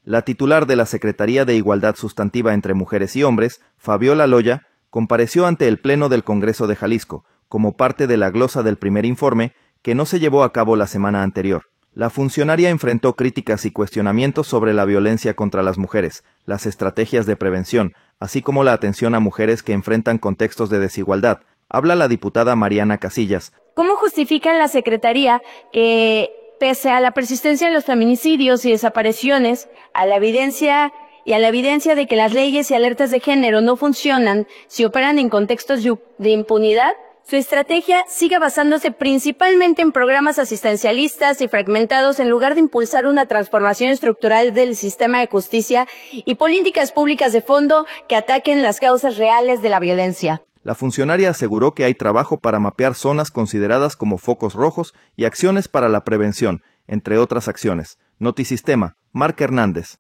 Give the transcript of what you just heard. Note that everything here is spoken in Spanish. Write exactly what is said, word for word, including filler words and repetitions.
La titular de la Secretaría de Igualdad Sustantiva entre Mujeres y Hombres, Fabiola Loya, compareció ante el Pleno del Congreso de Jalisco, como parte de la glosa del primer informe, que no se llevó a cabo la semana anterior. La funcionaria enfrentó críticas y cuestionamientos sobre la violencia contra las mujeres, las estrategias de prevención, así como la atención a mujeres que enfrentan contextos de desigualdad. Habla la diputada Mariana Casillas. ¿Cómo justifica la Secretaría que, pese a la persistencia de los feminicidios y desapariciones, a la evidencia y a la evidencia de que las leyes y alertas de género no funcionan si operan en contextos de impunidad, su estrategia sigue basándose principalmente en programas asistencialistas y fragmentados en lugar de impulsar una transformación estructural del sistema de justicia y políticas públicas de fondo que ataquen las causas reales de la violencia? La funcionaria aseguró que hay trabajo para mapear zonas consideradas como focos rojos y acciones para la prevención, entre otras acciones. Notisistema, Marc Hernández.